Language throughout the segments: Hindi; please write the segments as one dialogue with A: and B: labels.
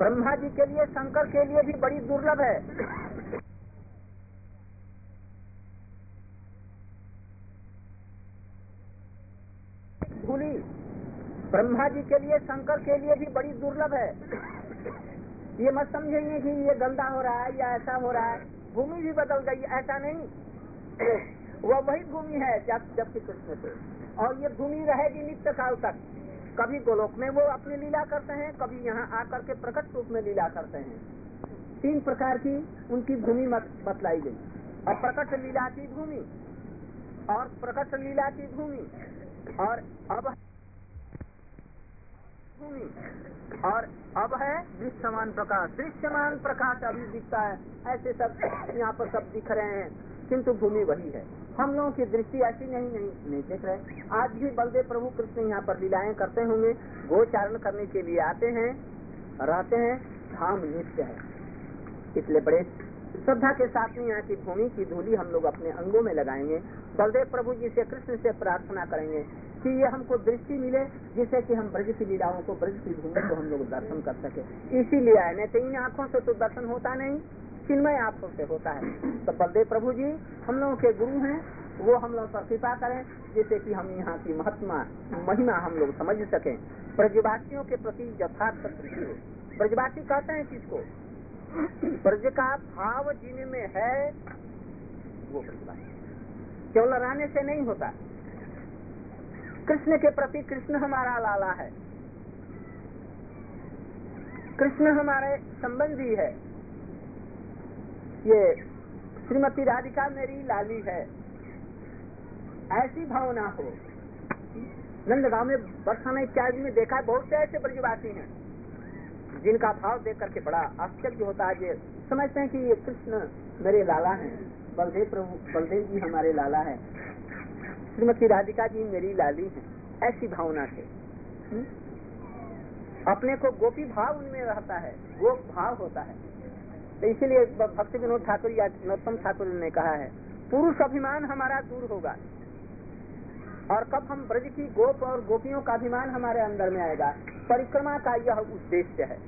A: ब्रह्मा जी के लिए, शंकर के लिए भी बड़ी दुर्लभ है। धूली ब्रह्मा जी के लिए, शंकर के लिए भी बड़ी दुर्लभ है। ये मत समझेंगे कि ये गंदा हो रहा है या ऐसा हो रहा है, भूमि भी बदल गई, ऐसा नहीं। वह वही भूमि है जब कृष्ण थे, और ये भूमि रहेगी नित्य काल तक। कभी गोलोक में वो अपनी लीला करते हैं, कभी यहाँ आकर के प्रकट रूप में लीला करते हैं। 3 प्रकार की उनकी भूमि बतलाई गई। और प्रकट लीला की भूमि, और प्रकट लीला की भूमि, और अब भूमि, और अब है दृश्यमान प्रकाश। दृश्यमान प्रकाश अभी दिखता है, ऐसे सब यहाँ पर सब दिख रहे हैं, किंतु भूमि वही है। हम लोगों की दृष्टि ऐसी नहीं देख रहे। आज भी बलदेव प्रभु कृष्ण यहाँ पर लीलाएं करते होंगे, गोचारण करने के लिए आते हैं, रहते हैं, धाम नित्य है। इसलिए बड़े श्रद्धा के साथ में यहाँ की भूमि की धूली हम लोग अपने अंगों में लगाएंगे। बलदेव प्रभु जी से, कृष्ण से प्रार्थना करेंगे कि ये हमको दृष्टि मिले, जिससे कि हम ब्रज की लीलाओं को, ब्रज की भूमि को हम लोग दर्शन कर सके। इसीलिए आए, नहीं तो इन आँखों से तो दर्शन होता नहीं, चिन्मय आँखों से होता है। तो बलदेव प्रभु जी हम लोगों के गुरु हैं, वो हम लोग पर कृपा करें, जिससे कि हम यहाँ की महिमा हम लोग समझ सकें, ब्रजवासियों के प्रति यथार्थ प्रीति हो। ब्रजवासी कहते हैं किसको? ब्रज का भाव जिनमें है वो ब्रजवासी। केवल रहने से नहीं होता। कृष्ण के प्रति, कृष्ण हमारा लाला है, कृष्ण हमारे संबंधी है। ये श्रीमती राधिका मेरी लाली है, ऐसी भावना हो। नंदगांव में बरसाना इत्यादि में देखा है, बहुत से ऐसे ब्रजवासी हैं जिनका भाव देख करके बड़ा आश्चर्य होता है। ये समझते हैं कि ये कृष्ण मेरे लाला हैं, बलदेव जी हमारे लाला है, श्रीमती राधिका जी मेरी लाली है, ऐसी भावना से। अपने को गोपी भाव उनमें रहता है, गोप भाव होता है। तो इसीलिए भक्ति विनोद ठाकुर या नरोत्तम ठाकुर ने कहा है, पुरुष अभिमान हमारा दूर होगा, और कब हम ब्रज की गोप और गोपियों का अभिमान हमारे अंदर में आएगा। परिक्रमा का यह उद्देश्य है।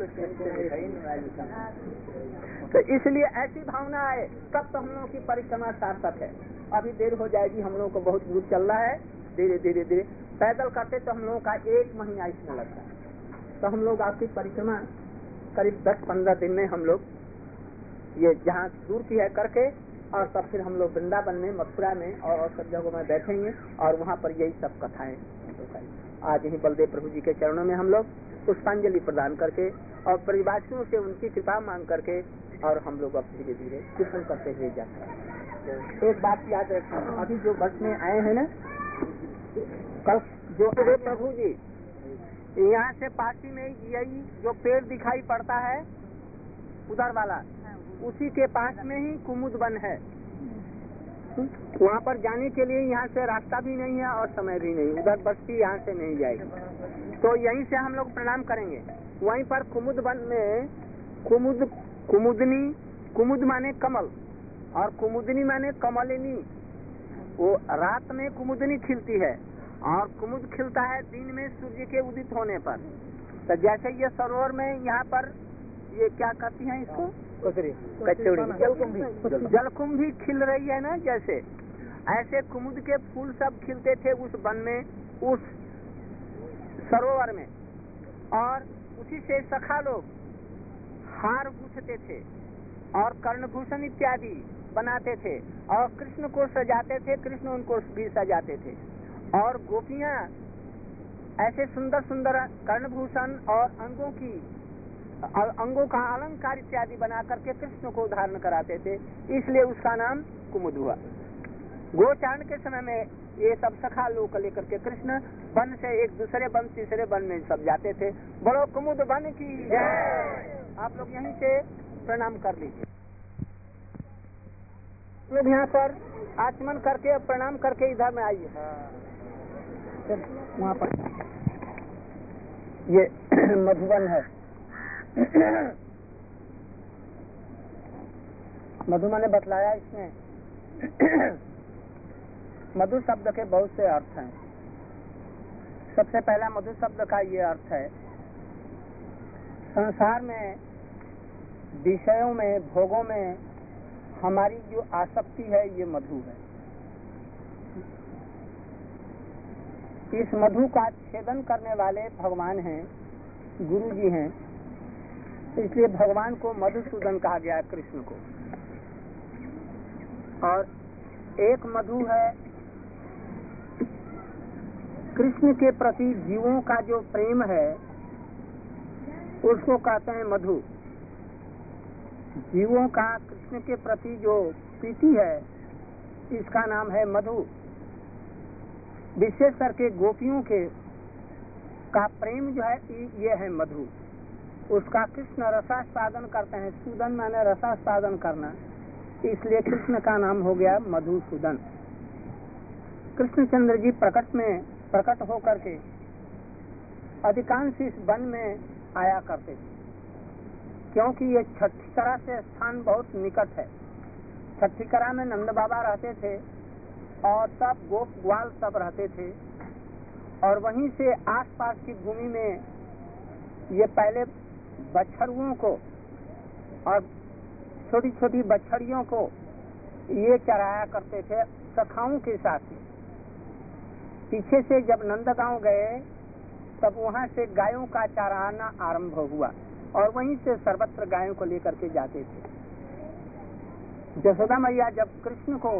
A: तो इसलिए ऐसी भावना आए तब तो हम लोगों की परिक्रमा सार्थक है। अभी देर हो जाएगी, हम लोगों को बहुत दूर चलना है, धीरे धीरे धीरे पैदल करते तो हम लोगों का 1 महीना इसमें लगता है। तो हम लोग आपकी परिक्रमा करीब 10-15 दिन में हम लोग ये जहाँ दूर की है करके, और तब फिर हम लोग वृंदावन में, मथुरा में और सब जगहों में बैठेंगे, और वहाँ पर यही सब कथाएं। आज यही बलदेव प्रभु जी के चरणों में हम लोग पुष्पांजलि प्रदान करके और परिवासियों से उनकी कृपा मांग करके, और हम लोग अब धीरे धीरे कीर्तन करते हुए जाते हैं। एक बात याद रखें, अभी जो बस में आए हैं ना, कल जो प्रभु जी यहाँ से पासी में यही जो पेड़ दिखाई पड़ता है उधर वाला, उसी के पास में ही कुमुद वन है। वहाँ पर जाने के लिए यहाँ से रास्ता भी नहीं है और समय भी नहीं, उधर बस्ती यहाँ से नहीं जाएगी। तो यहीं से हम लोग प्रणाम करेंगे। वहीं पर कुमुद वन में कुमुदनी, कुमुद माने कमल और कुमुदनी माने कमलिनी। वो रात में कुमुदनी खिलती है और कुमुद खिलता है दिन में सूर्य के उदित होने पर। तो जैसे ये सरोवर में यहाँ पर ये क्या कहती हैं इसको, कचौड़ी, जलकुंभी खिल रही है ना, जैसे ऐसे कुमुद के फूल सब खिलते थे उस वन में, उस सरोवर में। और उसी से सखा लोग हार गूंथते थे और कर्णभूषण इत्यादि बनाते थे और कृष्ण को सजाते थे, कृष्ण उनको भी सजाते थे। और गोपियां ऐसे सुंदर सुंदर कर्णभूषण और अंगों का अलंकार इत्यादि बना करके कृष्ण को धारण कराते थे, इसलिए उसका नाम कुमुद हुआ। गोचारण के समय में ये सब सखा लोग लेकर के कृष्ण वन से एक दूसरे वन, तीसरे वन में सब जाते थे। बड़ो कुमुद वन की जय। आप लोग यहीं से प्रणाम कर लीजिए। लोग यहाँ पर आचमन करके प्रणाम करके इधर में आइए। वहाँ पर ये मधुबन है। मधु ने बतलाया इसमें मधु शब्द के बहुत से अर्थ हैं। सबसे पहला मधु शब्द का ये अर्थ है संसार में विषयों में, भोगों में हमारी जो आसक्ति है ये मधु है। इस मधु का छेदन करने वाले भगवान हैं, गुरु जी हैं, इसलिए भगवान को मधुसूदन कहा गया है, कृष्ण को। और एक मधु है कृष्ण के प्रति जीवों का जो प्रेम है उसको कहते हैं मधु। जीवों का कृष्ण के प्रति जो प्रीति है इसका नाम है मधु। विशेष करके गोपियों के का प्रेम जो है ये है मधु। उसका कृष्ण रसास्वादन करते हैं। सूदन माने रसास्वादन करना, इसलिए कृष्ण का नाम हो गया मधुसूदन। कृष्णचंद्र जी प्रकट होकर के अधिकांश इस वन में आया करते थे, क्योंकि ये छठीकरा से स्थान बहुत निकट है। छठीकरा में नंद बाबा रहते थे और सब गोप ग्वाल सब रहते थे, और वहीं से आसपास की भूमि में ये पहले बछड़ुओं को और छोटी छोटी बछड़ियों को ये चराया करते थे सखाओं के साथ ही। पीछे से जब नंदगांव गए तब वहाँ से गायों का चराना आरंभ हुआ और वहीं से सर्वत्र गायों को लेकर के जाते थे। यशोदा मैया जब कृष्ण को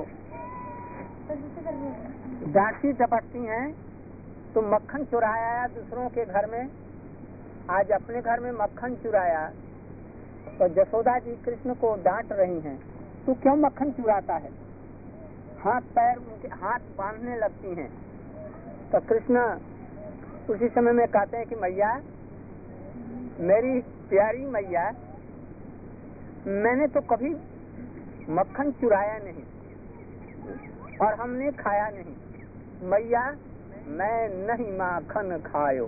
A: डांटती टपटती हैं तो मक्खन चुराया दूसरों के घर में, आज अपने घर में मक्खन चुराया, तो यशोदा जी कृष्ण को डांट रही हैं, तू क्यों मक्खन चुराता है? हाथ पैर उनके हाथ बांधने लगती हैं। तो कृष्ण उसी समय में कहते हैं कि मैया, मेरी प्यारी मैया, मैंने तो कभी मक्खन चुराया नहीं और हमने खाया नहीं। मैया, मैं नहीं माखन खायो।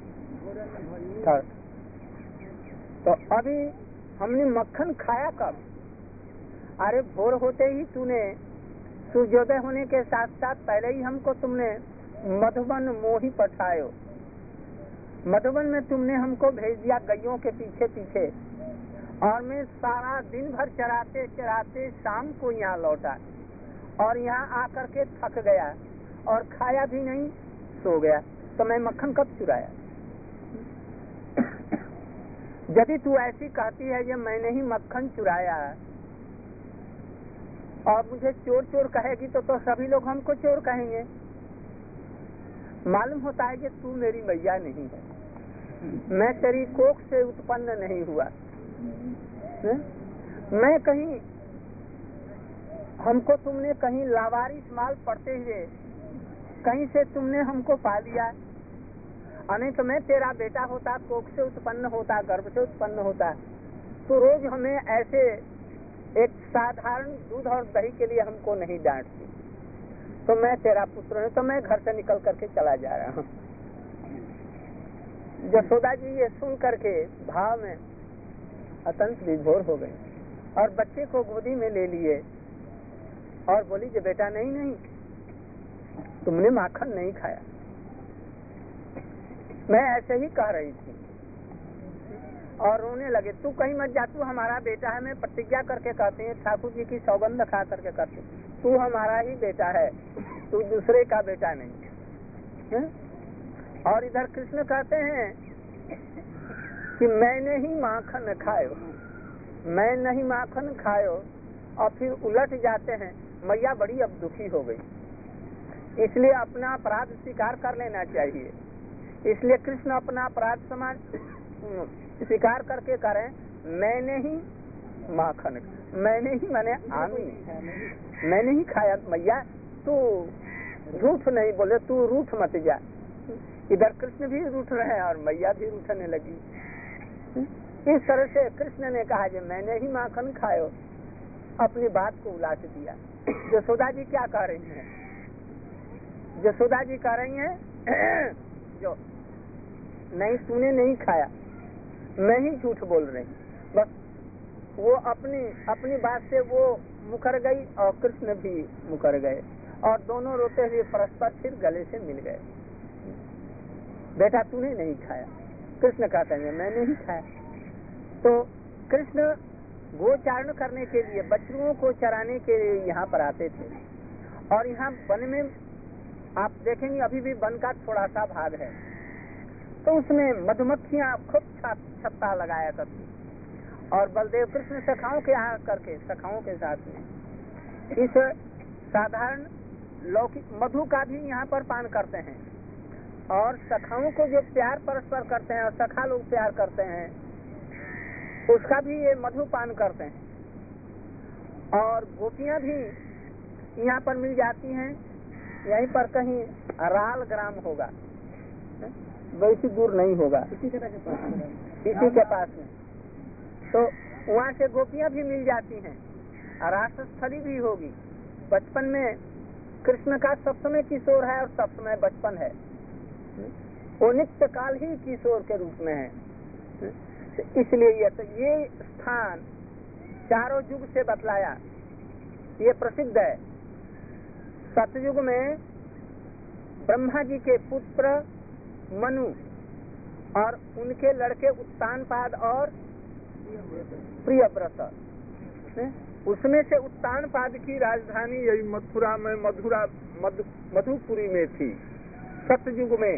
A: तो अभी हमने मक्खन खाया कब? अरे भोर होते ही तूने, सूर्योदय होने के साथ साथ पहले ही हमको तुमने मधुबन मोही पठायो। मधुबन में तुमने हमको भेज दिया गैयों के पीछे पीछे, और मैं सारा दिन भर चराते चराते शाम को यहाँ लौटा और यहाँ आकर के थक गया और खाया भी नहीं, सो गया। तो मैं मक्खन कब चुराया? यदि तू ऐसी कहती है कि मैंने ही मक्खन चुराया और मुझे चोर चोर कहेगी तो सभी लोग हमको चोर कहेंगे। मालूम होता है कि तू मेरी मैया नहीं है, मैं तेरी कोख से उत्पन्न नहीं हुआ। मैं कहीं, हमको तुमने कहीं लावारिस माल पड़ते हुए कहीं से तुमने हमको पा लिया, अने तो मैं तेरा बेटा होता, कोख से उत्पन्न होता, गर्भ से उत्पन्न होता, तो रोज हमें ऐसे एक साधारण दूध और दही के लिए हमको नहीं डांटती। तो मैं तेरा पुत्र हूँ, तो मैं घर से निकल करके चला जा रहा हूँ। यशोदा जी ये सुन करके भाव में अत्यंत विभोर हो गई और बच्चे को गोदी में ले लिए और बोली कि बेटा नहीं नहीं, तुमने माखन नहीं खाया, मैं ऐसे ही कह रही थी। और रोने लगे। तू कहीं मत जा, तू हमारा बेटा है, मैं प्रतिज्ञा करके कहते हैं, ठाकुर जी की सौगंध खा करके कहते, तू हमारा ही बेटा है, तू दूसरे का बेटा नहीं है? और इधर कृष्ण कहते हैं कि मैंने ही माखन खायो, मैं नहीं माखन खायो, और फिर उलट जाते हैं। मैया बड़ी अब दुखी हो गई, इसलिए अपना अपराध स्वीकार कर लेना चाहिए। इसलिए कृष्ण अपना अपराध समाज स्वीकार करके करें, मैंने ही माखन, मैंने ही मैंने आमी, मैंने ही खाया। मैया तू रूठ नहीं बोले, तू रूठ मत जा। इधर कृष्ण भी रूठ रहे हैं और मैया भी रूठने लगी। इस तरह से कृष्ण ने कहा कि मैंने ही माखन खायो, अपनी बात को उलाट दिया। यशोदा जी क्या कह रही हैं? यशोदा जी कह रही हैं जो नहीं, तूने नहीं खाया, मैं ही झूठ बोल रही। बस वो अपनी बात से वो मुकर गई और कृष्ण भी मुकर गए और दोनों रोते हुए परस्पर फिर गले से मिल गए। बेटा तूने नहीं खाया, कृष्ण कहते हैं मैंने ही खाया। तो कृष्ण गोचारण करने के लिए, बछड़ुओं को चराने के लिए यहाँ पर आते थे। और यहाँ वन में आप देखेंगे अभी भी वन का थोड़ा सा भाग है, तो उसमें मधुमक्खियाँ खूब छत्ता लगाया करती। और बलदेव कृष्ण सखाओं के यहाँ करके, सखाओं के साथ में इस साधारण लौकिक मधु का भी यहाँ पर पान करते हैं। और सखाओं को जो प्यार परस्पर करते हैं और सखा लोग प्यार करते हैं, उसका भी ये मधु पान करते हैं। और गोपियां भी यहाँ पर मिल जाती हैं। यहीं पर कहीं राल ग्राम होगा, वैसी दूर नहीं होगा, इसी के पास में। तो वहाँ से गोपियां भी मिल जाती हैं। रासस्थली भी होगी। बचपन में कृष्ण का सब समय किशोर है और सब समय बचपन है, वो नित्य काल ही किशोर के रूप में है। इसलिए ये स्थान चारों युग से बतलाया, ये प्रसिद्ध है। सतयुग में ब्रह्मा जी के पुत्र मनु और उनके लड़के उत्तानपाद और प्रियव्रत, उसमें से उत्तानपाद की राजधानी यही मथुरा में मधुपुरी में थी सतयुग में।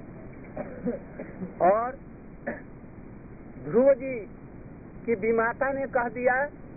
A: और ध्रुव जी की विमाता ने कह दिया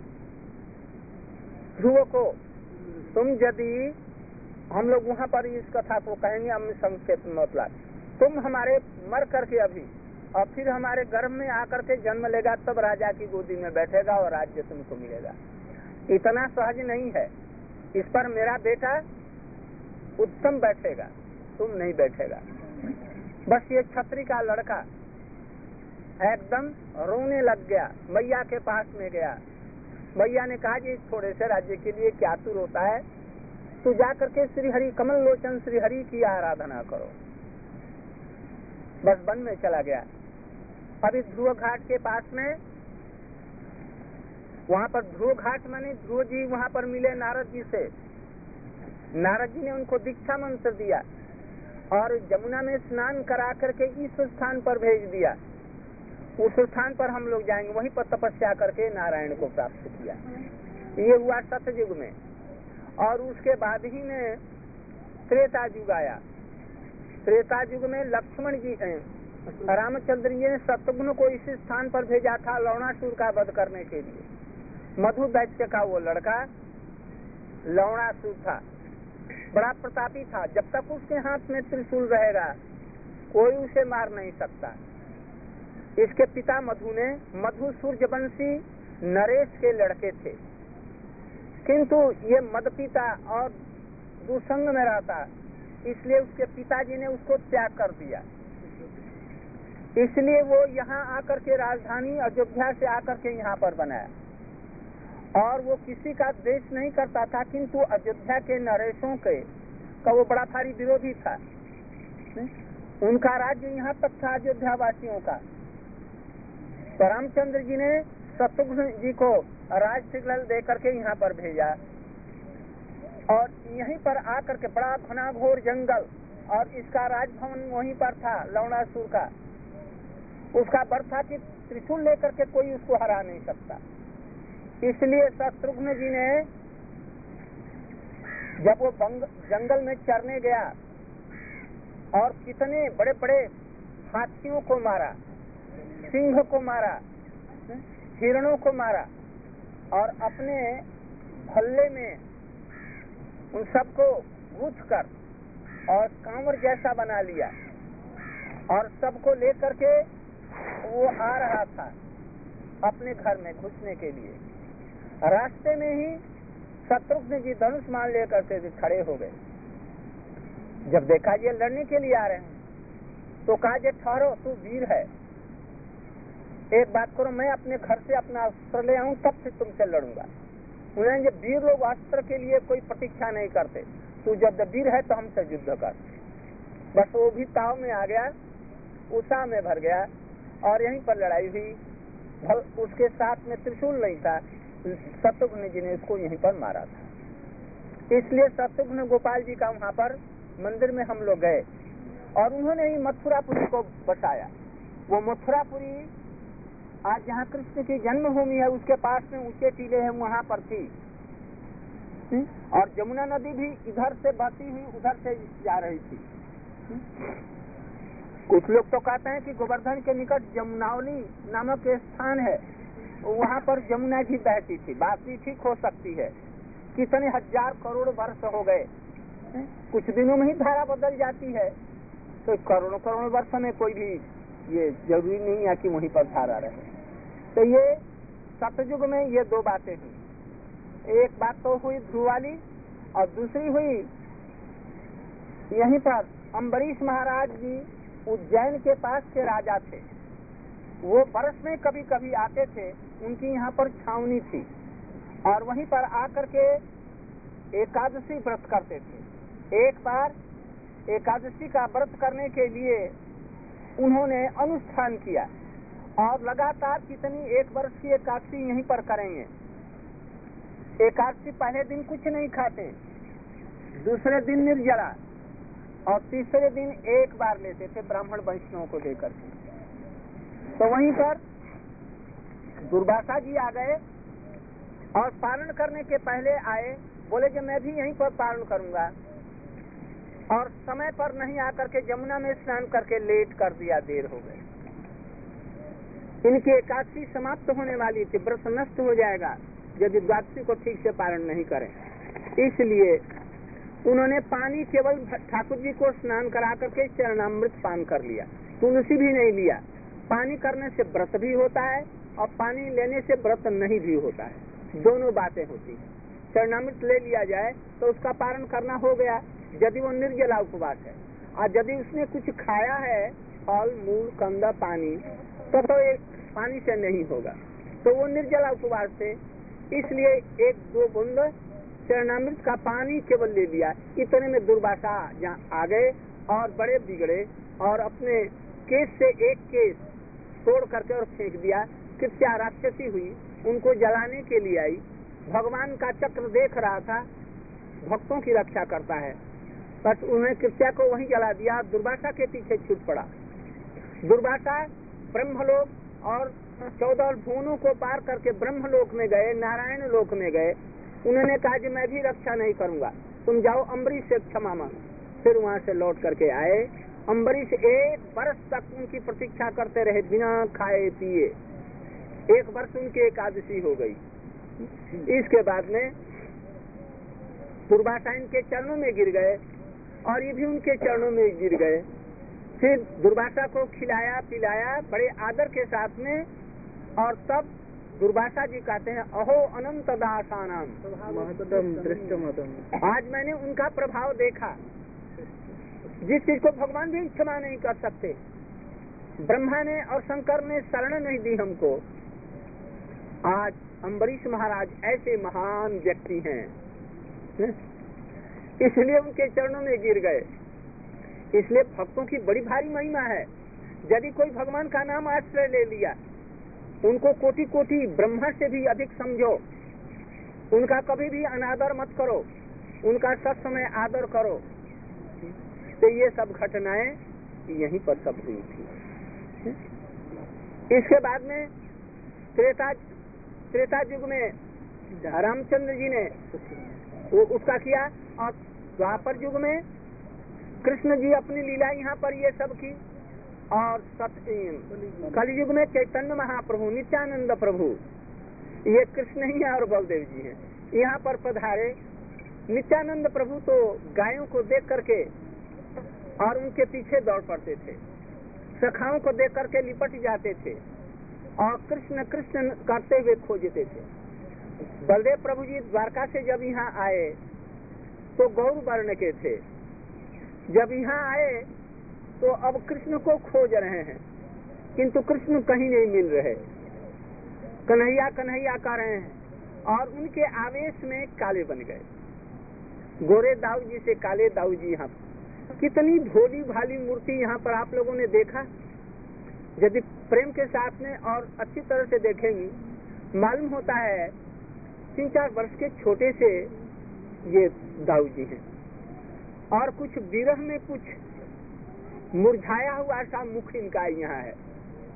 A: ध्रुव को, तुम यदि, हम लोग वहाँ पर इस कथा को कहेंगे, हम संक्षेप में मतलब, तुम हमारे मर करके अभी और फिर हमारे गर्भ में आकर के जन्म लेगा, तब राजा की गोदी में बैठेगा और राज्य तुमको मिलेगा। इतना सहज नहीं है, इस पर मेरा बेटा उत्तम बैठेगा, तुम नहीं बैठेगा। बस ये छत्री का लड़का एकदम रोने लग गया, मैया के पास में गया। मैया ने कहा जी थोड़े से राज्य के लिए क्या तू रोता है, तू जा करके श्री हरि, कमल लोचन श्री हरि की आराधना करो। बस वन में चला गया। अभी ध्रुव घाट के पास में, वहाँ पर ध्रुव घाट माने ध्रुव जी वहाँ पर मिले नारद जी से। नारद जी ने उनको दीक्षा मंत्र दिया और यमुना में स्नान करा करके इस स्थान पर भेज दिया। उस स्थान पर हम लोग जाएंगे, वहीं पर तपस्या करके नारायण को प्राप्त किया। ये हुआ सतयुग में। और उसके बाद ही में त्रेता युग आया। त्रेता युग में लक्ष्मण जी, रामचंद्र जी ने शत्रुघ्न को इस स्थान पर भेजा था लवणासुर का वध करने के लिए। मधु दैत्य का वो लड़का लवणासुर था, बड़ा प्रतापी था। जब तक उसके हाथ में त्रिशूल रहेगा कोई उसे मार नहीं सकता। इसके पिता मधु सूर्यवंशी नरेश के लड़के थे, किंतु ये मदपिता और दुसंग में रहता, इसलिए उसके पिताजी ने उसको त्याग कर दिया। इसलिए वो यहाँ आकर के राजधानी अयोध्या से आकर के यहाँ पर बनाया। और वो किसी का द्वेष नहीं करता था, किंतु अयोध्या के नरेशों का वो बड़ा भारी विरोधी था। उनका राज्य यहाँ तक था अयोध्या वासियों का। तो रामचंद्र जी ने शत्रुघ्न जी को राज सिग्नल दे करके यहाँ पर भेजा। और यहीं पर आकर के बड़ा घना घोर जंगल, और इसका राजभवन वहीं पर था लवणासुर का। उसका बर था कि त्रिशूल लेकर के कोई उसको हरा नहीं सकता। इसलिए शत्रुघ्न जी ने जब वो जंगल में चरने गया और कितने बड़े बड़े हाथियों को मारा, सिंह को मारा, हिरणों को मारा, और अपने भल्ले में उन सबको गूंथ कर और कांवर जैसा बना लिया, और सबको लेकर के वो आ रहा था अपने घर में घुसने के लिए। रास्ते में ही शत्रुघ्न जी धनुष मान लेकर के खड़े हो गए। जब देखा ये लड़ने के लिए आ रहे हैं तो कहा, जे ठहरो, तू वीर है, एक बात करो, मैं अपने घर से अपना अस्त्र ले आऊं तब से तुमसे लड़ूंगा। उन्हें जब वीर लोग अस्त्र के लिए कोई प्रतीक्षा नहीं करते, तू जब वीर है तो हमसे युद्ध कर। बस वो भी ताव में आ गया, उत्साह में भर गया, और यहीं पर लड़ाई हुई। उसके साथ में त्रिशूल नहीं था, शत्रुघ्न जी ने उसको यहीं पर मारा था। इसलिए शत्रुघ्न गोपाल जी का वहाँ पर मंदिर में हम लोग गए, और उन्होंने ही मथुरापुरी को बसाया। वो मथुरापुरी आज जहाँ कृष्ण की जन्मभूमि है उसके पास में ऊंचे टीले हैं, वहाँ पर थी। और जमुना नदी भी इधर से बहती हुई उधर से जा रही थी। कुछ लोग तो कहते हैं कि गोवर्धन के निकट जमुनावली नामक स्थान है, वहाँ पर जमुना भी बहती थी। बात भी ठीक हो सकती है। कितने हजार करोड़ वर्ष हो गए, कुछ दिनों में ही धारा बदल जाती है, तो करोड़ों करोड़ों वर्ष में कोई भी ये जरूरी नहीं है कि वहीं पर धारा रहे। तो ये सतयुग में ये दो बातें हुई। एक बात तो हुई ध्रुव वाली, और दूसरी हुई यहीं पर अम्बरीश महाराज जी उज्जैन के पास के राजा थे। वो वर्ष में कभी कभी आते थे, उनकी यहाँ पर छावनी थी, और वहीं पर आकर के एकादशी व्रत करते थे। एक बार एकादशी का व्रत करने के लिए उन्होंने अनुष्ठान किया, और लगातार कितनी 1 वर्ष की एकादशी यहीं पर करेंगे। एकादशी पहले दिन कुछ नहीं खाते, दूसरे दिन निर्जला, और तीसरे दिन एक बार लेते थे ब्राह्मण वैष्णव को लेकर के। तो वहीं पर दुर्वासा जी आ गए और पारण करने के पहले आए, बोले कि मैं भी यहीं पर पारण करूंगा, और समय पर नहीं आकर के जमुना में स्नान करके लेट कर दिया, देर हो गई। इनकी एकादशी समाप्त होने वाली थी, व्रत नष्ट हो जाएगा यदि द्वादशी को ठीक से पारण नहीं करें। इसलिए उन्होंने पानी केवल ठाकुर जी को स्नान करा करके चरणामृत पान कर लिया, तुलसी भी नहीं लिया। पानी करने से व्रत भी होता है और पानी लेने से व्रत नहीं भी होता है, दोनों बातें होती है। चरणामृत ले लिया जाए तो उसका पारण करना हो गया यदि वो निर्जला उपवास है, और यदि उसने कुछ खाया है फल मूल कंदा पानी तो एक पानी से नहीं होगा, तो वो निर्जला उपवास से, इसलिए 1-2 बूंद चरणामृत का पानी केवल ले लिया। इतने में दुर्वासा जहाँ आ गए और बड़े बिगड़े, और अपने केस से एक केस तोड़ करके और फेंक दिया। कृत्या राक्षसी हुई, उनको जलाने के लिए आई। भगवान का चक्र देख रहा था, भक्तों की रक्षा करता है, बस उन्हें कृत्या को वहीं जला दिया, दुर्वासा के पीछे छूट पड़ा। दुर्वासा ब्रह्मलोक और 14 भुवनों को पार करके ब्रह्मलोक में गए, नारायण लोक में गए। उन्होंने कहा कि मैं भी रक्षा नहीं करूंगा, तुम जाओ अम्बरीश से क्षमा मांगो। फिर वहां से लौट करके आए। अम्बरीश 1 वर्ष तक उनकी प्रतीक्षा करते रहे बिना खाए पिए। 1 वर्ष उनकी एकादशी हो गई। इसके बाद में दुर्वासा इनके चरणों में गिर गए, और ये भी उनके चरणों में गिर गए। फिर दुर्वासा को खिलाया पिलाया बड़े आदर के साथ में, और तब दुर्वासा जी कहते हैं, अहो अनंत दासानाम आज मैंने उनका प्रभाव देखा, जिस चीज को भगवान भी क्षमा नहीं कर सकते। ब्रह्मा ने और शंकर ने शरण नहीं दी हमको। आज अम्बरीश महाराज ऐसे महान व्यक्ति हैं, इसलिए उनके चरणों में गिर गए। इसलिए भक्तों की बड़ी भारी महिमा है। यदि कोई भगवान का नाम आश्रय ले लिया, उनको कोटि कोटि ब्रह्मा से भी अधिक समझो, उनका कभी भी अनादर मत करो, उनका सब समय आदर करो। तो ये सब घटनाएं यहीं पर सब हुई थी। इसके बाद में त्रेता युग में रामचंद्र जी ने वो उसका किया, और द्वापर युग में कृष्ण जी अपनी लीला यहाँ पर ये सब की, और कलयुग में चैतन्य महाप्रभु नित्यानंद प्रभु, ये कृष्ण ही है और बलदेव जी हैं, यहाँ पर पधारे। नित्यानंद प्रभु तो गायों को देख करके और उनके पीछे दौड़ पड़ते थे, सखाओं को देख करके लिपट जाते थे, और कृष्ण कृष्ण करते हुए खोजते थे। बलदेव प्रभु जी द्वारका से जब यहाँ आए तो गौर वर्ण के थे, जब यहाँ आए तो अब कृष्ण को खोज रहे हैं, किंतु कृष्ण कहीं नहीं मिल रहे। कन्हैया कन्हैया कर रहे हैं, और उनके आवेश में काले बन गए। गोरे दाऊ जी से काले दाऊ जी। यहाँ कितनी भोली भाली मूर्ति यहाँ पर आप लोगों ने देखा। यदि प्रेम के साथ में और अच्छी तरह से देखेंगी, मालूम होता है 3-4 वर्ष के छोटे से ये दाऊ जी हैं, और कुछ विरह में कुछ मुरझाया हुआ सा मुख इनका यहाँ है।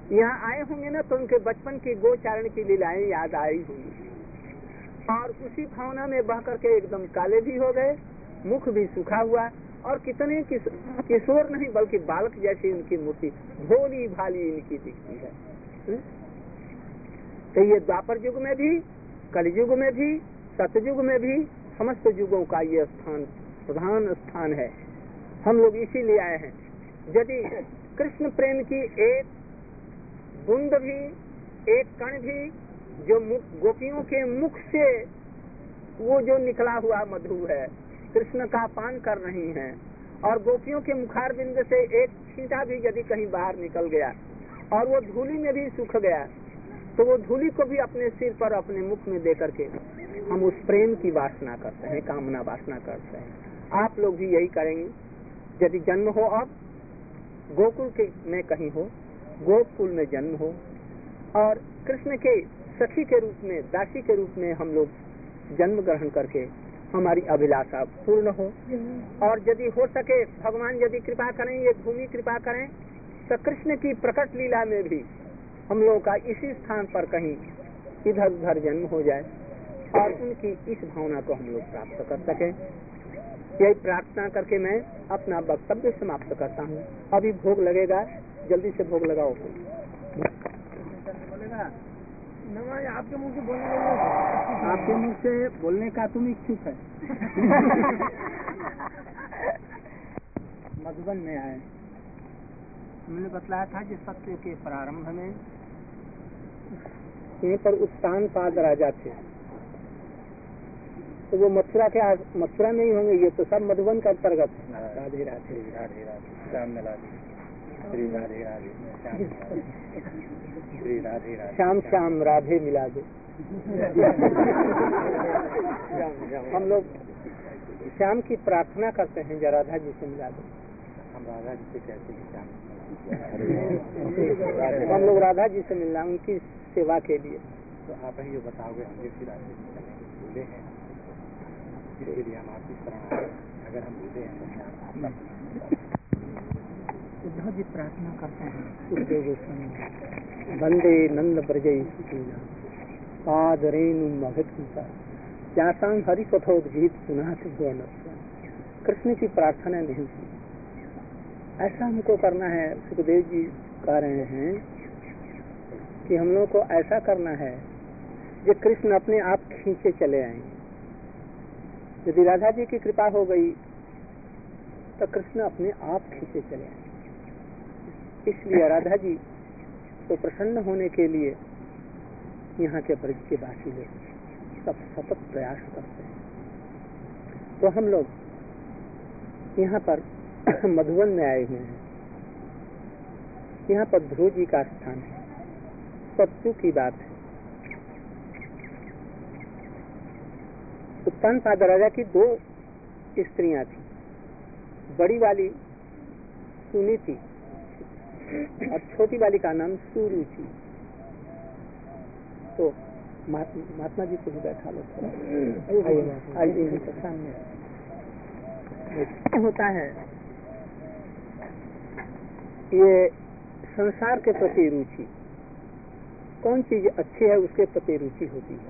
A: यहाँ आए होंगे ना तो उनके बचपन की गोचारण की लीलाएं याद आई होंगी, और उसी भावना में बह करके एकदम काले भी हो गए, मुख भी सूखा हुआ, और कितने किशोर नहीं बल्कि बालक जैसी उनकी मूर्ति भोली भाली इनकी दिखती है। तो ये द्वापर युग में भी, कलयुग में भी, सतयुग में भी, समस्त युगों का ये स्थान प्रधान स्थान है। हम लोग इसीलिए आए हैं। यदि कृष्ण प्रेम की एक बूंद भी, एक कण भी जो गोपियों के मुख से वो जो निकला हुआ मधु है, कृष्ण का पान कर रही हैं, और गोपियों के मुखार बिंद से एक छींटा भी यदि कहीं बाहर निकल गया और वो धूली में भी सूख गया, तो वो धूली को भी अपने सिर पर अपने मुख में दे करके हम उस प्रेम की वासना करते हैं, कामना वासना करते हैं। आप लोग भी यही करेंगे। यदि जन्म हो अब गोकुल के में कहीं हो, गोकुल में जन्म हो, और कृष्ण के सखी के रूप में, दासी के रूप में हम लोग जन्म ग्रहण करके हमारी अभिलाषा पूर्ण हो, और यदि हो सके भगवान यदि कृपा करें, ये भूमि कृपा करें, तो कृष्ण की प्रकट लीला में भी हम लोगों का इसी स्थान पर कहीं इधर उधर जन्म हो जाए और उनकी इस भावना को हम लोग प्राप्त कर सकें। यही प्रार्थना करके मैं अपना वक्तव्य समाप्त करता हूँ। अभी भोग लगेगा, जल्दी से भोग लगाओ।
B: आपके मुंह से बोलने
A: आपके मुंह से बोलने का तुम इच्छुक है। मधुबन में आए, हमने बतलाया था कि सत्य के प्रारंभ में यहीं पर उत्तान पाद राजा थे, तो वो मथुरा के मथुरा में ही होंगे, ये तो सब मधुबन का अंतर्गत है। राधे राधे राधे राधे श्याम राधे श्री राधे राधे श्री राधे राधे श्याम श्याम राधे मिला दे। हम लोग श्याम की प्रार्थना करते हैं, जरा राधा जी से मिला दो। हम राधा जी से कहते हैं श्याम, हम लोग राधा जी से मिलना उनकी सेवा के लिए।
B: तो आप ही जो बताओगे, हम जिस रास्ते से चलेंगे भूले हैं, इसलिए हम आपकी शरण आए। अगर हम भूले हैं तो
A: उद्धव जी प्रार्थना करते हैं, सुखदेव गोस्वामी वंदे नंद ब्रजई सुखीना पादरेणु मगधुता जासां हरि कथोद्गीत सुनाते हुए। कृष्ण की प्रार्थना नहीं की, ऐसा हमको करना है। सुखदेव जी कह रहे हैं कि हम लोग को ऐसा करना है कि कृष्ण अपने आप खींचे चले आएंगे। यदि राधा जी की कृपा हो गई तो कृष्ण अपने आप खींचे चले आएंगे। इसलिए राधा जी को प्रसन्न होने के लिए यहाँ के ब्रज के वासी लोग सब सतत प्रयास करते हैं। तो हम लोग यहाँ पर मधुबन में आए हुए हैं। यहाँ पर ध्रुव जी का स्थान है। सत्यु की बात है। उत्तान पाद राजा की 2 स्त्रियां थी, बड़ी वाली सुनीति और छोटी वाली का नाम सुरुचि। तो महात्मा जी को भी बैठा लो सामने। होता है ये संसार के प्रति रुचि, कौन चीज अच्छी है उसके प्रति रुचि होती है।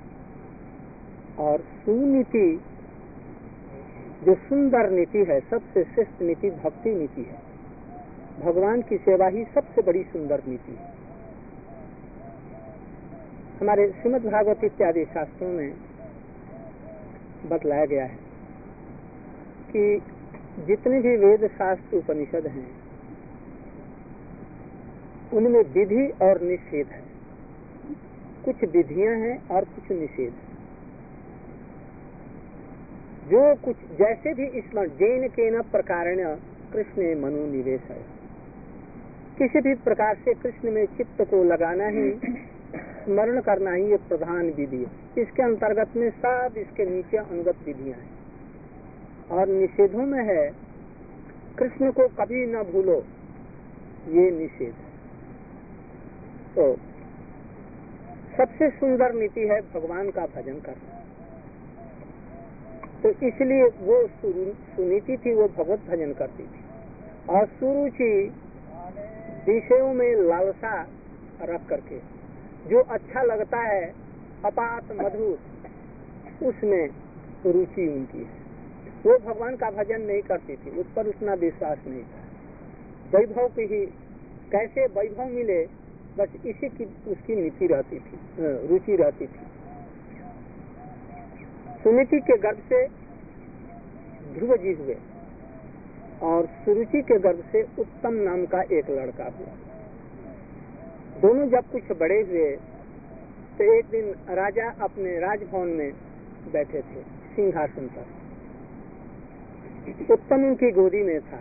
A: और सुनीति जो सुंदर नीति है, सबसे श्रेष्ठ नीति भक्ति नीति है। भगवान की सेवा ही सबसे बड़ी सुंदर नीति है। हमारे श्रीमद् भागवत इत्यादि शास्त्रों में बतलाया गया है कि जितने भी वेद शास्त्र उपनिषद हैं उनमें विधि और निषेध है। कुछ विधियां हैं और कुछ निषेध है। जो कुछ जैसे भी स्मरण जैन के न प्रकारेण कृष्ण मनोनिवेश है, किसी भी प्रकार से कृष्ण में चित्त को लगाना ही, स्मरण करना ही ये प्रधान विधि है। इसके अंतर्गत में सब इसके नीचे अनुगत विधियां हैं। और निषेधों में है कृष्ण को कभी न भूलो, ये निषेध है। तो सबसे सुंदर नीति है भगवान का भजन करना। तो इसलिए वो सुनीति थी, वो भगवत भजन करती थी। और सुरुचि विषयों में लालसा रख करके जो अच्छा लगता है अपात मधुर, उसमें रुचि उनकी है। वो भगवान का भजन नहीं करती थी, उस पर उतना विश्वास नहीं था। वैभव की ही कैसे वैभव मिले, बस इसी की उसकी नीति रहती थी, रुचि रहती थी। सुनीति के गर्भ से ध्रुव जी हुए और सुरुचि के गर्भ से उत्तम नाम का एक लड़का हुआ। दोनों जब कुछ बड़े हुए तो एक दिन राजा अपने राजभवन में बैठे थे सिंहासन पर। उत्तम उनकी गोदी में था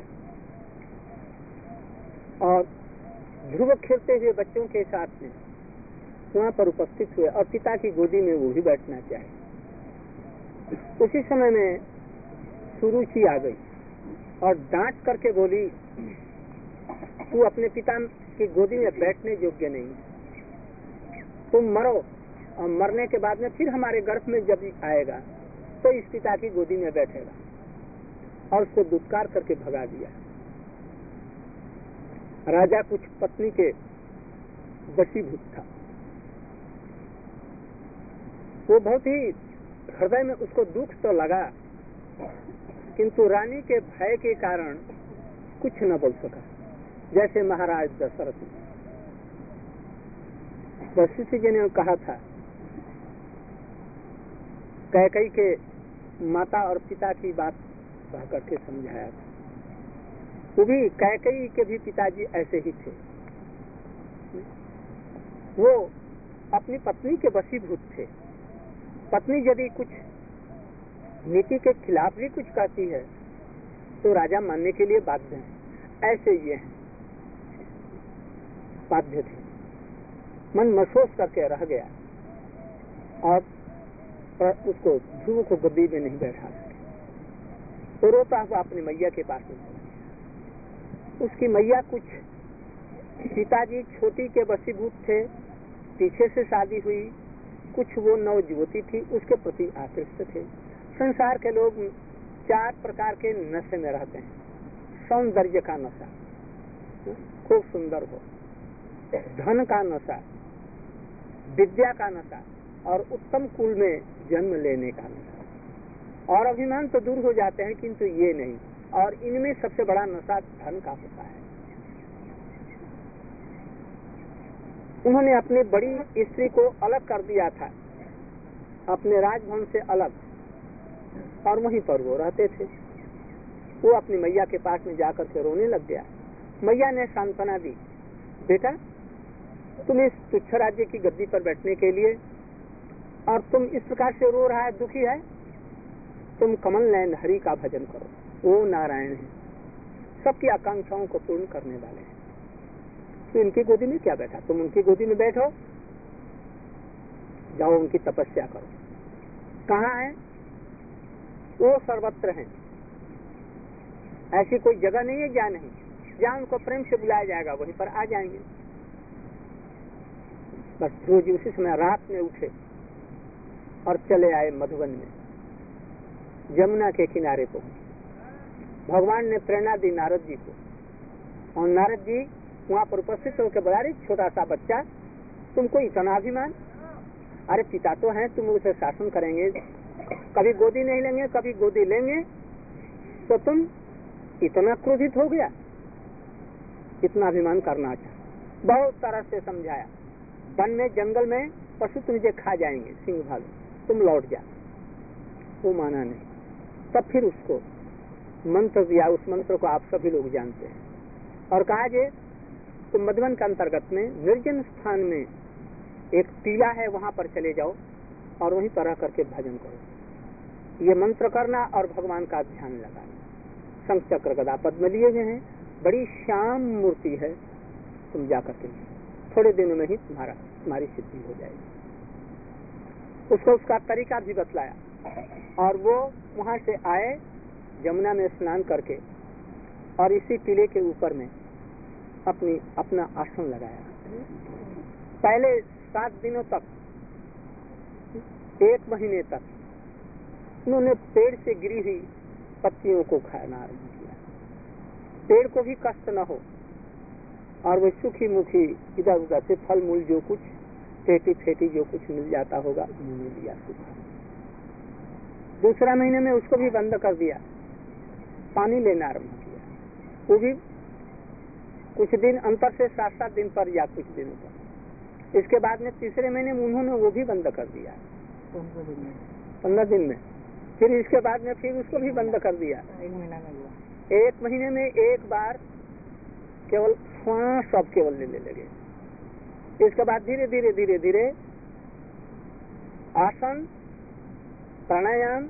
A: और ध्रुव खेलते हुए बच्चों के साथ में वहाँ पर उपस्थित हुए और पिता की गोदी में वो भी बैठना चाहे। उसी समय में सुरुचि आ गई और डांट करके बोली, तू अपने पिता की गोदी में बैठने योग्य नहीं, तुम मरो और मरने के बाद में फिर हमारे गर्भ में जब आएगा तो इस पिता की गोदी में बैठेगा। और उसको दुत्कार करके भगा दिया। राजा कुछ पत्नी के वशीभूत था, वो बहुत ही हृदय में उसको दुख तो लगा, किंतु रानी के भय के कारण कुछ न बोल सका। जैसे महाराज दशरथ वशिष्ठ जी ने कहा था, कैकेयी के माता और पिता की बात कह करके समझाया था। वो भी कैकेयी के भी पिताजी ऐसे ही थे, वो अपनी पत्नी के वशीभूत थे। पत्नी यदि कुछ नीति के खिलाफ भी कुछ कहती है तो राजा मानने के लिए बाध्य है। ऐसे ये हैं, बाध्य थे। मन महसूस करके रह गया और उसको ध्रुव को गद्दी में नहीं बैठा सके। तो रोता हुआ अपनी मैया के पास में चला गया। उसकी मैया कुछ पिताजी छोटी के वशीभूत थे, पीछे से शादी हुई, कुछ वो नवजुवती थी, उसके प्रति आकृष्ट थे। संसार के लोग 4 प्रकार के नशे में रहते हैं। सौंदर्य का नशा, खूब सुंदर हो, धन का नशा, विद्या का नशा और उत्तम कुल में जन्म लेने का नशा। और अभिमान तो दूर हो जाते हैं, किंतु ये नहीं। और इनमें सबसे बड़ा नशा धन का होता है। उन्होंने अपनी बड़ी स्त्री को अलग कर दिया था, अपने राजभवन से अलग, और वहीं पर वो रहते थे। वो अपनी मैया के पास में जाकर के रोने लग गया। मैया ने सांत्वना दी, बेटा तुम इस तुच्छ राज्य की गद्दी पर बैठने के लिए और तुम इस प्रकार से रो रहा है, दुखी है, तुम कमल नयन हरि का भजन करो, वो नारायण है, सबकी आकांक्षाओं को पूर्ण करने वाले हैं। तो इनकी गोदी में क्या बैठा, तुम उनकी गोदी में बैठो, जाओ उनकी तपस्या करो। कहाँ है वो? सर्वत्र हैं। ऐसी कोई जगह नहीं है जहाँ नहीं, जहाँ उनको प्रेम से बुलाया जाएगा वहीं पर आ जाएंगे। बस रोज उसी समय रात में उठे और चले आए मधुबन में, जमुना के किनारे पहुंचे। भगवान ने प्रेरणा दी नारद जी को, और नारद जी वहाँ पर उपस्थित होकर बता रहे, छोटा सा बच्चा, तुमको इतना अभिमान? अरे पिता तो हैं, तुम उसे शासन करेंगे, कभी गोदी नहीं लेंगे, कभी गोदी लेंगे, तो तुम इतना क्रोधित हो गया, इतना अभिमान करना चाह। बहुत तरह से समझाया, वन में जंगल में पशु तुझे खा जाएंगे, सिंह भालू, तुम लौट जा। वो माना नहीं। तब फिर उसको मंत्र दिया, उस मंत्र को आप सभी लोग जानते हैं, और कहा जे तुम मधुबन के अंतर्गत में निर्जन स्थान में एक टीला है, वहां पर चले जाओ और वहीं पर रह करके भजन करो। ये मंत्र करना और भगवान का ध्यान लगाना। शंख चक्र गदा पद्म लिए हुए हैं, बड़ी श्याम मूर्ति है, तुम जाकर के थोड़े दिनों में ही तुम्हारी सिद्धि हो जाएगी। उसको उसका तरीका भी बतलाया और वो वहां से आए, जमुना में स्नान करके, और इसी टीले के ऊपर में अपना आसन लगाया। पहले 7 दिनों तक, 1 महीने तक उन्होंने पेड़ से गिरी हुई पत्तियों को खाना आरम्भ किया। पेड़ को भी कष्ट न हो, और वो सुखी मुखी इधर उधर से फल मूल जो कुछ फेटी फेटी जो कुछ मिल जाता होगा उन्होंने लिया सूखा। दूसरा महीने में उसको भी बंद कर दिया, पानी लेना आरम्भ किया, वो भी कुछ दिन अंतर से 7-7 दिन पर या कुछ दिनों पर। इसके बाद में तीसरे महीने में उन्होंने वो भी बंद कर दिया 15 दिन में। फिर इसके बाद में फिर उसको भी बंद कर दिया। 1 महीने में एक बार केवल श्वास सब केवल लेने लगे। इसके बाद धीरे धीरे धीरे धीरे आसन, प्राणायाम,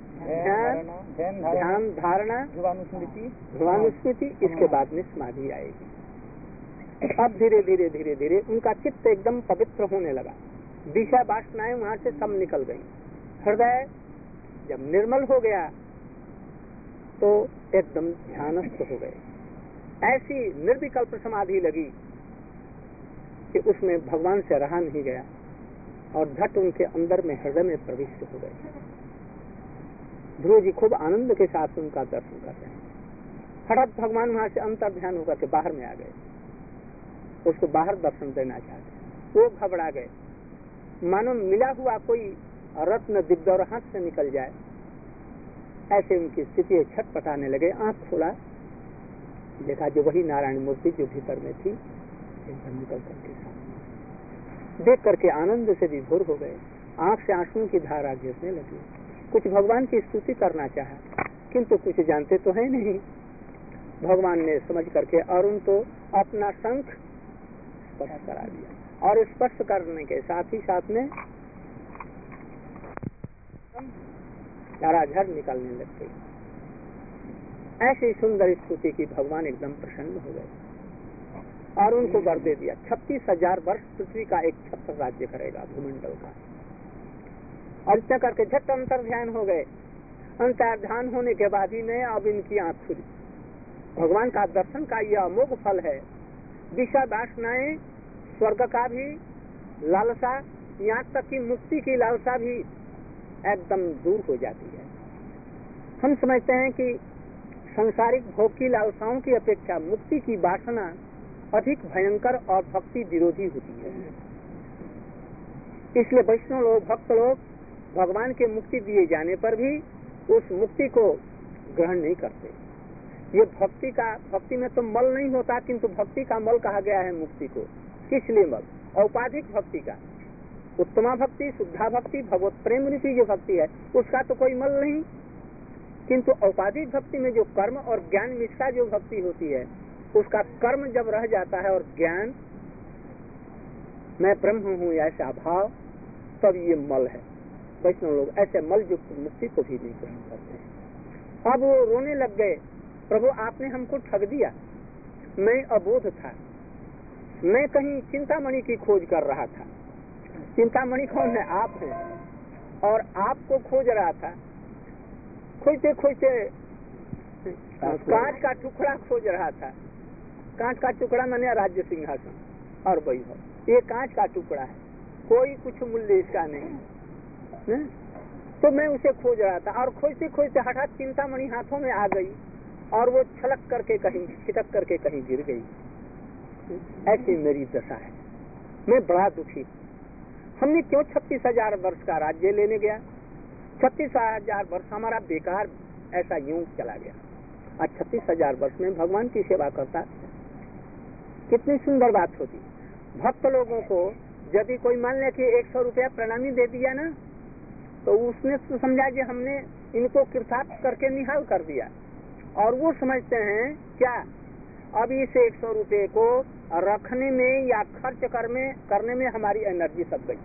A: ध्यान धारणा, ध्रुवानुस्मृति, इसके बाद में समाधि आएगी। अब धीरे धीरे धीरे धीरे उनका चित्त एकदम पवित्र होने लगा, दिशा वासनाएं वहां से सब निकल गई। हृदय जब निर्मल हो गया तो एकदम ध्यानस्थ हो गए। ऐसी निर्विकल्प समाधि लगी कि उसमें भगवान से रहा नहीं गया और झट उनके अंदर में हृदय में प्रविष्ट हो गए। ध्रुव जी खूब आनंद के साथ उनका दर्शन कर रहे हैं। हठात भगवान वहां से अंतर ध्यान होकर के बाहर में आ गए, उसको बाहर दर्शन देना चाहते। वो घबरा गए, मानो मिला हुआ कोई रत्न दिव्य और हाथ से निकल जाए, ऐसे उनकी स्थिति छटपटाने लगे। आंख खोला, देखा जो वही नारायण मूर्ति जो भीतर में थी एकदम निकल करके सामने। देख करके आनंद से विभोर हो गए, आंख से आंसुओं की धारा गिरने लगी। कुछ भगवान की स्तुति करना चाहा, किंतु कुछ जानते तो है नहीं। भगवान ने समझ करके और उनको अपना शंख स्पर्श करा दिया और स्पर्श करने के साथ ही साथ में झर निकलने लग गई। ऐसी सुंदर स्तुति की भगवान एकदम प्रसन्न हो गए और उनको वर दे दिया 36,000 वर्ष पृथ्वी का एक छत्र राज्य करेगा भूमंडल का। और इतना करके झट अंतर ध्यान हो गए। अंतर ध्यान होने के बाद ही में अब इनकी आंख खुली। भगवान का दर्शन का यह अमोघ फल है। दिशा वासनाएं, स्वर्ग का भी लालसा, यहाँ तक कि मुक्ति की लालसा भी एकदम दूर हो जाती है। हम समझते हैं कि सांसारिक भोग की लालसाओं की अपेक्षा मुक्ति की वासना अधिक भयंकर और भक्ति विरोधी होती है। इसलिए वैष्णव लोग, भक्त लोग भगवान के मुक्ति दिए जाने पर भी उस मुक्ति को ग्रहण नहीं करते। ये भक्ति में तो मल नहीं होता, किंतु भक्ति का मल कहा गया है मुक्ति को। किस लिए मल? औपाधिक भक्ति का। उत्तमा भक्ति, शुद्धा भक्ति, भगवत प्रेम रूपी जो भक्ति है उसका तो कोई मल नहीं, किंतु औपाधिक भक्ति में जो कर्म और ज्ञान मिश्रा जो भक्ति होती है, उसका कर्म जब रह जाता है और ज्ञान मैं ब्रह्म हूँ ऐसा भाव, तब ये मल है। वैष्णव लोग ऐसे मल युक्त मुक्ति को भी नहीं ग्रहण करते हैं। अब वो रोने लग गए, प्रभु आपने हमको ठग दिया, मैं अबोध था, मैं कहीं चिंतामणि की खोज कर रहा था। चिंतामणि कौन है? आप हैं। और आपको खोज रहा था, खोजते खोजते कांच का टुकड़ा खोज रहा था। कांच का टुकड़ा माने राज्य सिंहासन और वैभव, ये कांच का टुकड़ा है, कोई कुछ मूल्य इसका नहीं। तो मैं उसे खोज रहा था और खोजते खोजते हठात चिंतामणि हाथों में आ गई और वो छलक करके कहीं, छिटक करके कहीं गिर गई। ऐसी मेरी दशा है, मैं बड़ा दुखी। हमने क्यों 36,000 वर्ष का राज्य लेने गया? 36,000 वर्ष हमारा बेकार ऐसा यूं चला गया। आज 36,000 वर्ष में भगवान की सेवा करता, कितनी सुंदर बात होती। भक्त लोगों को यदि कोई मान ले कि 100 रुपया प्रणामी दे दिया ना, तो उसने तो समझा कि हमने इनको कृतार्थ करके निहाल कर दिया। और वो समझते हैं क्या अब इस 100 रुपये को रखने में या खर्च करने में हमारी एनर्जी सब गई,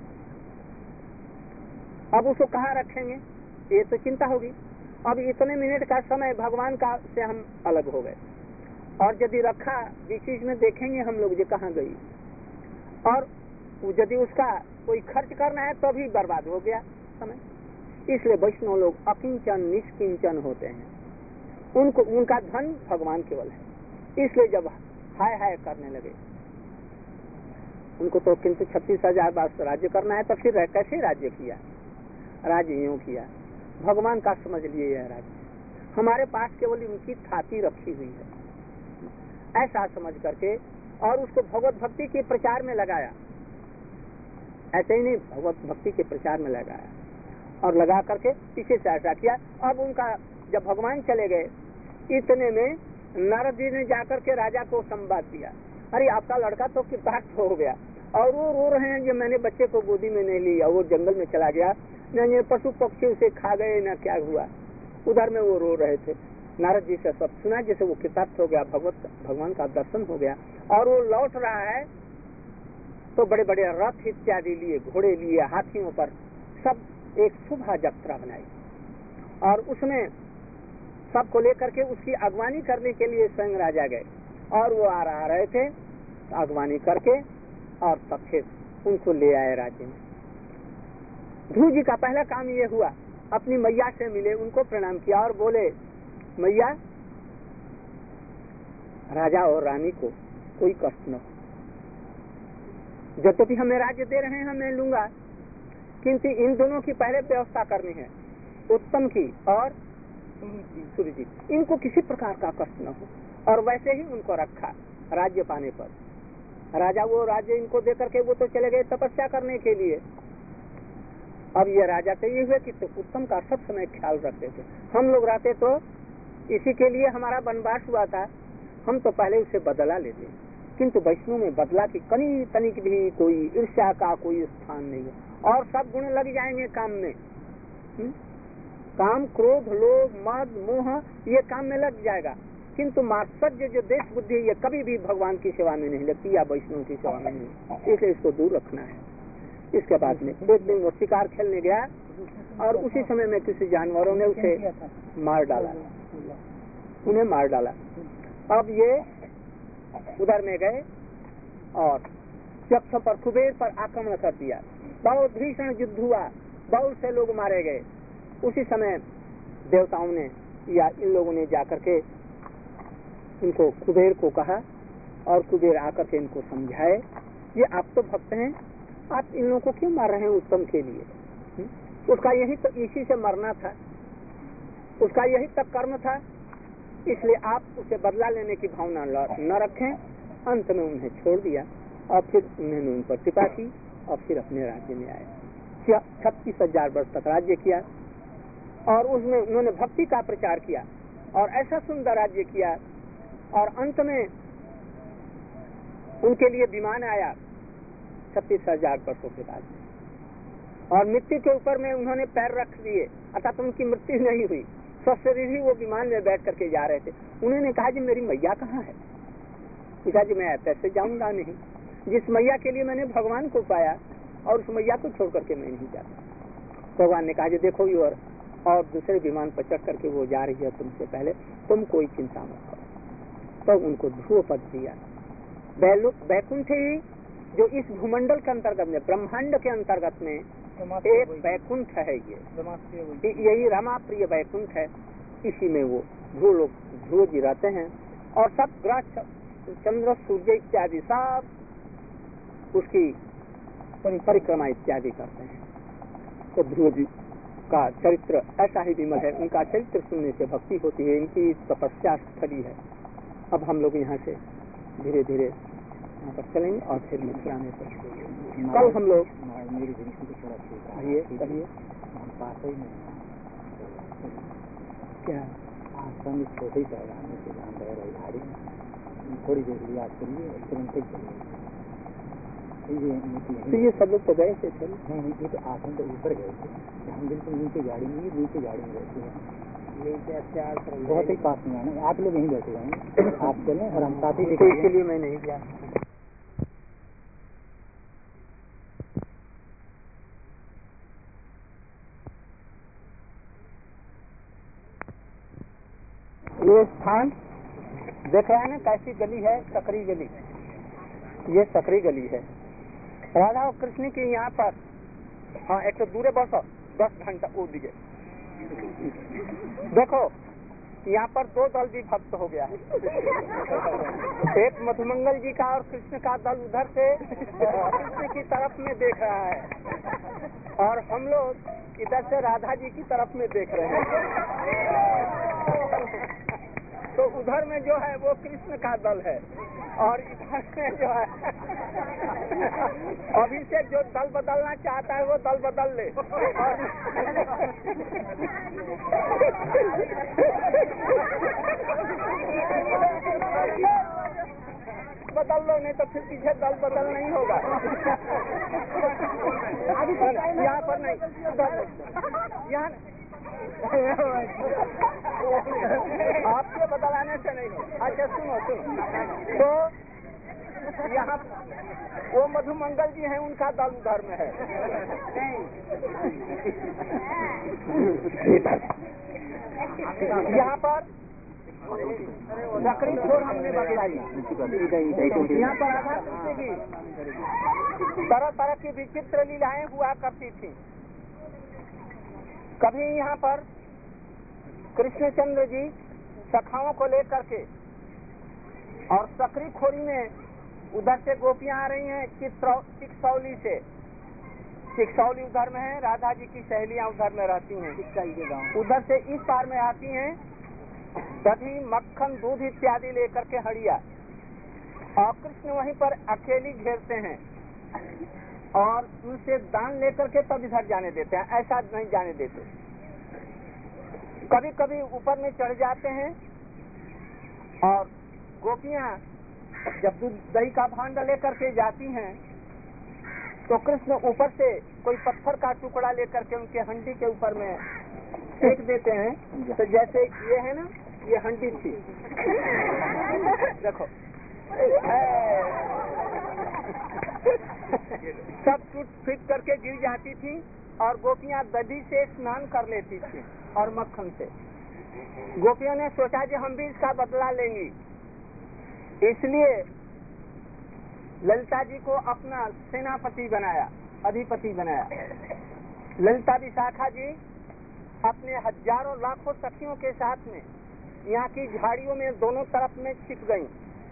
A: अब उसको कहाँ रखेंगे, ये तो चिंता होगी। अब इतने मिनट का समय भगवान का से हम अलग हो गए, और यदि रखा बीच में देखेंगे हम लोग ये कहाँ गई, और यदि उसका कोई खर्च करना है तो भी बर्बाद हो गया समय। इसलिए वैष्णव लोग अकिंचन निष्किंचन होते हैं, उनको उनका धन भगवान केवल है। इसलिए जब हाय हाय करने लगे, उनको तो किंतु 36,000 वर्ष राज्य करना है, तो फिर कैसे राज्य किया? राज्य यूं किया, भगवान का समझ लिए यह राज्य हमारे पास केवल उनकी थाती रखी हुई है, ऐसा समझ करके और उसको भगवत भक्ति के प्रचार में लगाया। ऐसे ही नहीं, भगवत भक्ति के प्रचार में लगाया और लगा करके पीछे से ऐसा किया। अब उनका जब भगवान चले गए, इतने में नारद जी ने जाकर के राजा को संवाद दिया, अरे आपका लड़का तो कृतार्थ हो गया, और वो रो रहे हैं कि मैंने बच्चे को गोदी में नहीं लिया, वो जंगल में चला गया, न पशु पक्षी उसे खा गए, न क्या हुआ। उधर में वो रो रहे थे। नारद जी से सब सुना, जैसे वो कृतार्थ हो गया, भगवान का दर्शन हो गया, और वो लौट रहा है तो बड़े बड़े रथ इत्यादि लिए, घोड़े लिए, हाथियों पर, सब एक शोभा यात्रा बनाई, और उसमें सबको लेकर के उसकी अगवानी करने के लिए स्वयं राजा गए, और वो आ रहे थे अगवानी करके, और तब फिर उनको ले आए राज्य में। ध्रुव जी का पहला काम ये हुआ, अपनी मैया से मिले, उनको प्रणाम किया और बोले, मैया राजा और रानी को कोई कष्ट न हो, जब तक हमें राज्य दे रहे हैं मैं लूंगा, किंतु इन दोनों की पहले व्यवस्था करनी है, उत्तम की और सूर्य जी, इनको किसी प्रकार का कष्ट न हो। और वैसे ही उनको रखा राज्य पाने पर। राजा वो राज्य इनको दे करके वो तो चले गए तपस्या करने के लिए। अब ये राजा तो ये हुए कि तो उत्तम का सब समय ख्याल रखते थे। हम लोग रहते तो इसी के लिए हमारा वनवास हुआ था, हम तो पहले उसे बदला लेते, किंतु वैष्णव में बदला की कनी तनिक भी कोई ईर्ष्या का कोई स्थान नहीं है, और सब गुण लग जाएंगे काम में। काम, क्रोध, लोभ, मद, मोह, ये काम में लग जाएगा, किंतु मात्सर्य जो देश बुद्धि ये कभी भी भगवान की सेवा में नहीं लगती या वैष्णव की सेवा में नहीं, इसलिए इसको दूर रखना है। इसके बाद में एक दिन वो शिकार खेलने गया, और उसी समय में किसी जानवरों ने उसे मार डाला, उन्हें मार डाला। अब ये उधर में गए और यक्ष पर, कुबेर पर आक्रमण कर दिया, बहुत भीषण युद्ध हुआ, बहुत से लोग मारे गए। उसी समय देवताओं ने या इन लोगों ने जाकर के इनको कुबेर को कहा, और कुबेर आकर के इनको समझाए, ये आप तो भक्त हैं, आप इन लोगों को क्यों मार रहे हैं उत्तम के लिए? उसका यही तो इसी से मरना था, उसका यही तक कर्म था, इसलिए आप उसे बदला लेने की भावना न रखें। अंत में उन्हें छोड़ दिया, और फिर उन्होंने उन पर कृपा की, और फिर अपने राज्य में आए। 36,000 वर्ष तक राज्य किया, और उसमें उन्होंने भक्ति का प्रचार किया, और ऐसा सुंदर राज्य किया। और अंत में उनके लिए विमान आया 36,000 वर्षों के बाद, और मृत्यु के ऊपर में उन्होंने पैर रख दिए, अर्थात उनकी मृत्यु नहीं हुई, सशरीर ही वो विमान में बैठ करके जा रहे थे। उन्होंने कहा जी मेरी मैया कहाँ है? पिता जी मैं ऐसे जाऊंगा नहीं, जिस मैया के लिए मैंने भगवान को पाया, और उस मैया को छोड़ करके मैं नहीं जाता। भगवान ने कहा जी देखो ये, और दूसरे विमान पर चढ़ करके वो जा रही है तुमसे पहले, तुम कोई चिंता मत करो। तो उनको ध्रुव पद दिया। वैकुंठ ही जो इस भूमंडल के अंतर्गत में, ब्रह्मांड के अंतर्गत में एक वैकुंठ है, ये यही रमा प्रिय वैकुंठ है। इसी में वो ध्रुव जी रहते हैं, और सब ग्रह, चंद्र, सूर्य इत्यादि सब उसकी परिक्रमा इत्यादि करते हैं। तो ध्रुव जी का चरित्र ऐसा ही विमल है, उनका चरित्र सुनने से भक्ति होती है, इनकी तपस्या स्थली है। अब हम लोग यहाँ से धीरे धीरे यहाँ पर चलेंगे, और फिर मथुरा में कल हम लोग क्या
B: आश्रम छोटे पैदाने से जान रह रही गाड़ी में थोड़ी देर याद करिए,
A: तो ये सब लोग तो गए थे।
B: नहीं, ये तो आश्रम तो ऊपर गए थे, हम बिल्कुल नीचे गाड़ी में, नीचे गाड़ी में रहते हैं, बहुत ही पास में आना। आप लोग यहीं बैठे जाएंगे, आप चलें और हम साथ ही,
A: इसलिए मैं नहीं गया। ये स्थान देख रहे हैं ना, कैसी गली है, सकरी गली, ये सकरी गली है। राधा और कृष्ण की यहाँ पर, हाँ एक तो दूर बस 10 घंटा वो दिए। देखो यहाँ पर 2 दल भी भक्त हो गया है, एक मधुमंगल जी का और कृष्ण का दल उधर से कृष्ण की तरफ में देख रहा है, और हम लोग इधर से राधा जी की तरफ में देख रहे हैं। तो उधर में जो है वो कृष्ण का दल है, और इधर में जो है अभी से जो दल बदलना चाहता है वो दल बदल ले। बदल लो, नहीं तो फिर पीछे दल बदल नहीं होगा। यहाँ पर नहीं, यहाँ आपके बदलाने से नहीं होगा। अच्छा सुनो, तो यहाँ वो मधुमंगल जी हैं, उनका दल उधर में है। यहाँ पर सकरी छोर हमने बदलाई। यहाँ पर आधा की तरह तरह की विचित्र लीलाएं हुआ करती थी। कभी यहाँ पर कृष्णचंद्र जी सखाओं को लेकर के, और सकरी खोरी में उधर से गोपियां आ रही हैं चिकसौली से। चिकसौली उधर में है, राधा जी की सहेलियां उधर में रहती हैं। उधर से इस पार में आती हैं दही, मक्खन, दूध इत्यादि लेकर के हड़िया, और कृष्ण वहीं पर अकेली घेरते हैं और उनसे दान लेकर के तब इधर जाने देते हैं, ऐसा नहीं जाने देते। कभी कभी ऊपर में चढ़ जाते हैं, और गोपियां जब दूध दही का भांड लेकर के जाती हैं तो कृष्ण ऊपर से कोई पत्थर का टुकड़ा लेकर के उनके हंडी के ऊपर में फेंक देते हैं। तो जैसे ये है ना, ये हंडी थी, देखो सब टूट फीट करके गिर जाती थी, और गोपियां दधी से स्नान कर लेती थी और मक्खन से। गोपियों ने सोचा कि हम भी इसका बदला लेंगी, इसलिए ललिता जी को अपना सेनापति बनाया, अधिपति बनाया। ललिता विशाखा जी अपने हजारों लाखों सखियों के साथ में यहाँ की झाड़ियों में दोनों तरफ में छिप गईं।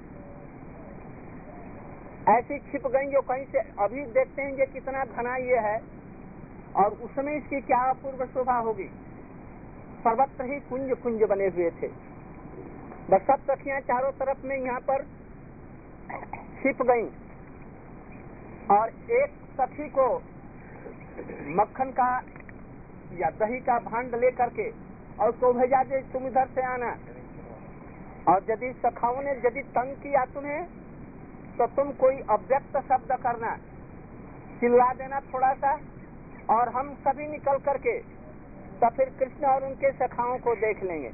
A: ऐसी छिप गईं जो कहीं से, अभी देखते हैं ये कितना घना ये है, और उसमें इसकी क्या अपूर्व शोभा होगी। सर्वत्र ही कुंज कुंज बने हुए थे। बस सब सखियां चारों तरफ में यहाँ पर छिप गईं, और एक सखी को मक्खन का या दही का भांड ले करके और उसको भेजा दे, तुम इधर से आना, और यदि सखाओं ने यदि तंग किया तुम्हें तो तुम कोई अव्यक्त शब्द करना, चिल्ला देना थोड़ा सा, और हम सभी निकल करके तो फिर कृष्ण और उनके सखाओं को देख लेंगे।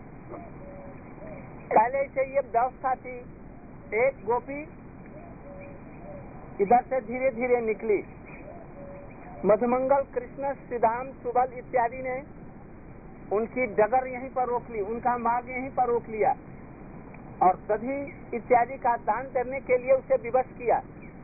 A: पहले से ये व्यवस्था थी। एक गोपी इधर से धीरे धीरे निकली, मधुमंगल, कृष्ण, श्रीधाम, सुबल इत्यादि ने उनकी डगर यहीं पर रोक ली, उनका मार्ग यहीं पर रोक लिया, और दधी इत्यादि का दान करने के लिए उसे विवश किया।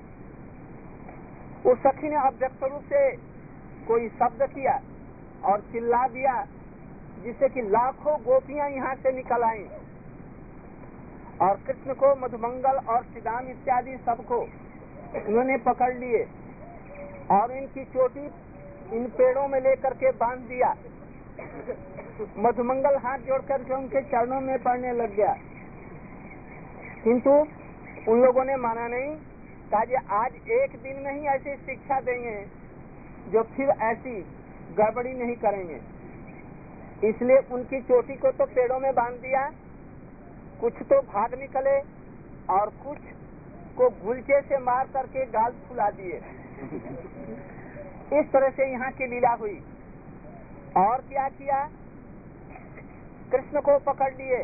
A: उस सखी ने अव्यक्त रूप से कोई शब्द किया और चिल्ला दिया, जिससे कि लाखों गोपियां यहाँ से निकल आईं, और कृष्ण को, मधुमंगल और श्रीधाम इत्यादि सबको उन्होंने पकड़ लिए, और इनकी चोटी इन पेड़ों में लेकर के बांध दिया। मधुमंगल हाथ जोड़ करके उनके चरणों में पड़ने लग गया, किंतु उन लोगों ने माना नहीं। कहा आज एक दिन में ही ऐसी शिक्षा देंगे जो फिर ऐसी गड़बड़ी नहीं करेंगे। इसलिए उनकी चोटी को तो पेड़ों में बांध दिया, कुछ तो भाग निकले और कुछ को गुलचे से मार करके गाल फुला दिए। इस तरह से यहाँ की लीला हुई। और क्या किया, कृष्ण को पकड़ लिए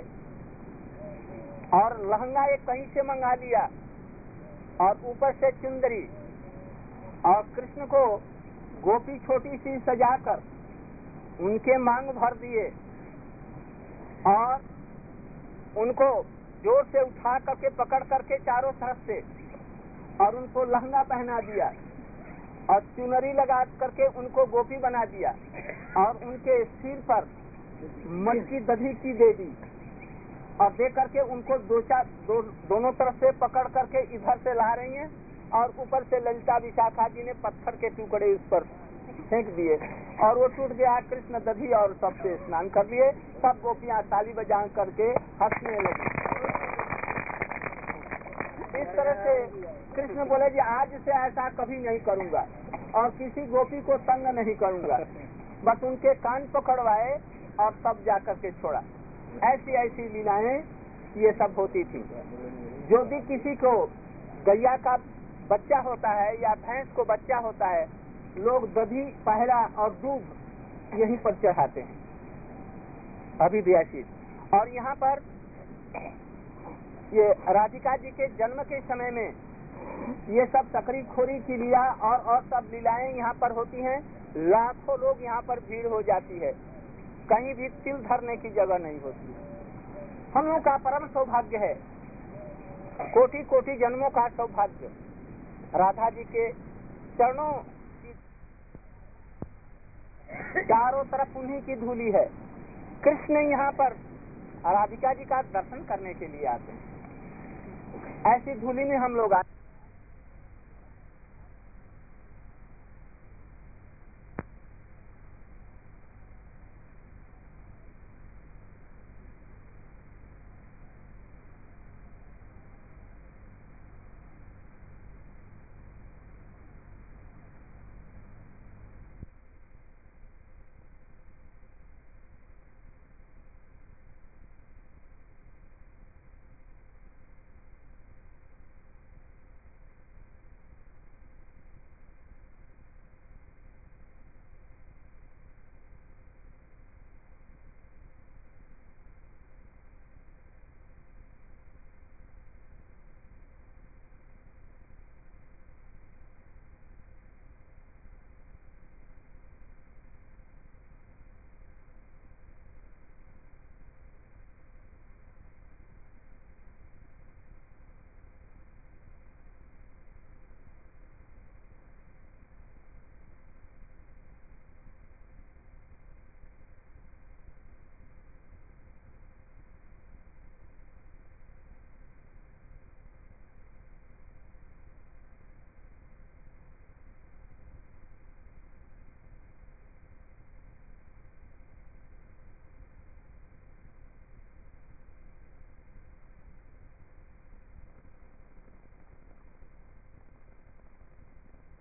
A: और लहंगा एक कहीं से मंगा लिया, और ऊपर से चुंदरी, और कृष्ण को गोपी छोटी सी सजाकर उनके मांग भर दिए, और उनको जोर से उठा करके पकड़ करके चारों तरफ से, और उनको लहंगा पहना दिया, और चुनरी लगा करके उनको गोपी बना दिया, और उनके सिर पर मटकी दधी की दे दी, और दे करके उनको दोनों तरफ से पकड़ करके इधर से ला रही हैं, और ऊपर से ललिता विशाखा जी ने पत्थर के टुकड़े उस पर फेंक दिए और वो टूट गया। कृष्ण दधी और सबसे स्नान कर लिए। सब गोपियां ताली बजा करके हंसने लगी। इस तरह से कृष्ण बोले जी आज से ऐसा कभी नहीं करूंगा और किसी गोपी को तंग नहीं करूंगा। बस उनके कान पकड़वाए और तब जाकर के छोड़ा। ऐसी ऐसी लीलाएं ये सब होती थी। जो भी किसी को गैया का बच्चा होता है या भैंस को बच्चा होता है, लोग दधी पहला और दूध यहीं पर चढ़ाते हैं। अभी भी ऐसी। और यहाँ पर ये राधिका जी के जन्म के समय में ये सब सकरी खोरी की लीला और सब लीलाएं यहाँ पर होती हैं। लाखों लोग यहाँ पर भीड़ हो जाती है। कहीं भी तिल धरने की जगह नहीं होती। हम लोग का परम सौभाग्य है, कोटि कोटि जन्मों का सौभाग्य। राधा जी के चरणों की चारों तरफ उन्हीं की धूली है। कृष्ण यहाँ पर राधिका जी का दर्शन करने के लिए आते हैं। ऐसी धूली में हम लोग आते